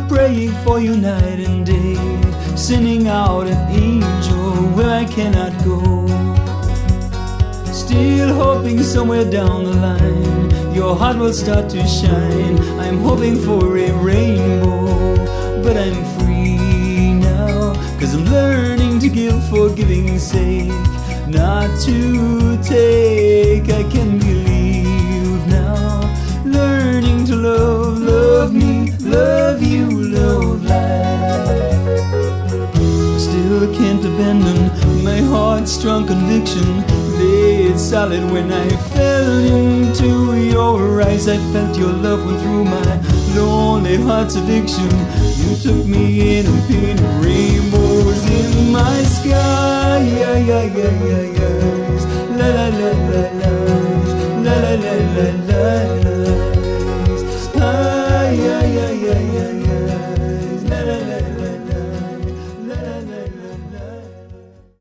praying for you night and day, sending out an angel where I cannot go. Still hoping somewhere down the line your heart will start to shine. I'm hoping for a rainbow, but I'm free now, 'cause I'm learning to give for giving's sake, not to take. I can believe now, learning to love, love me, love you, love life. Still can't abandon my heart's strong conviction, laid solid when I fell into your eyes. I felt your love went through my lonely heart's addiction. You took me in and painted rainbows in my sky. Yeah, yeah, yeah, yeah, yes. La la la la la, la la la la la, la. Ah, yeah, yeah, yeah, yeah, yeah.